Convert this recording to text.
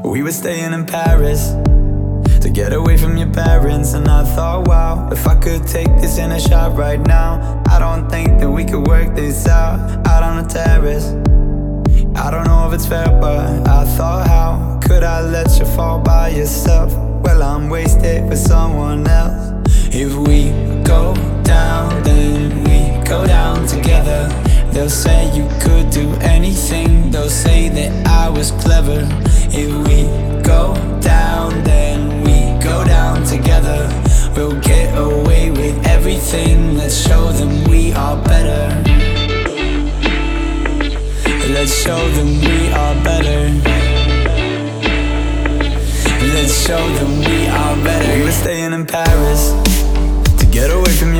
We were staying in Paris to get away from your parents. And I thought, wow, if I could take this in a shot right now, I don't think that we could work this out on the terrace. I don't know if it's fair, but I thought, how could I let you fall by yourself? Well, I'm wasted with someone else. If we go down, then we go down together. They'll say you could do anything, they'll say that I was clever. If we go down, then we go down together. We'll get away with everything, let's show them we are better. Let's show them we are better. Let's show them we are better. We were staying in Paris to get away from your